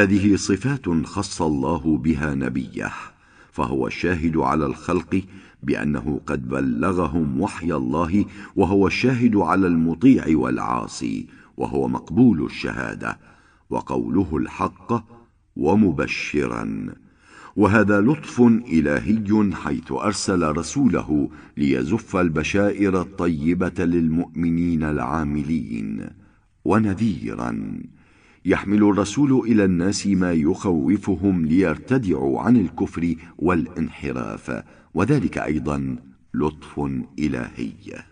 هذه صفات خص الله بها نبيه، فهو الشاهد على الخلق بأنه قد بلغهم وحي الله، وهو الشاهد على المطيع والعاصي، وهو مقبول الشهادة، وقوله الحق ومبشرا. وهذا لطف إلهي، حيث أرسل رسوله ليزف البشائر الطيبة للمؤمنين العاملين، ونذيرا يحمل الرسول إلى الناس ما يخوفهم ليرتدعوا عن الكفر والانحراف، وذلك أيضا لطف إلهي.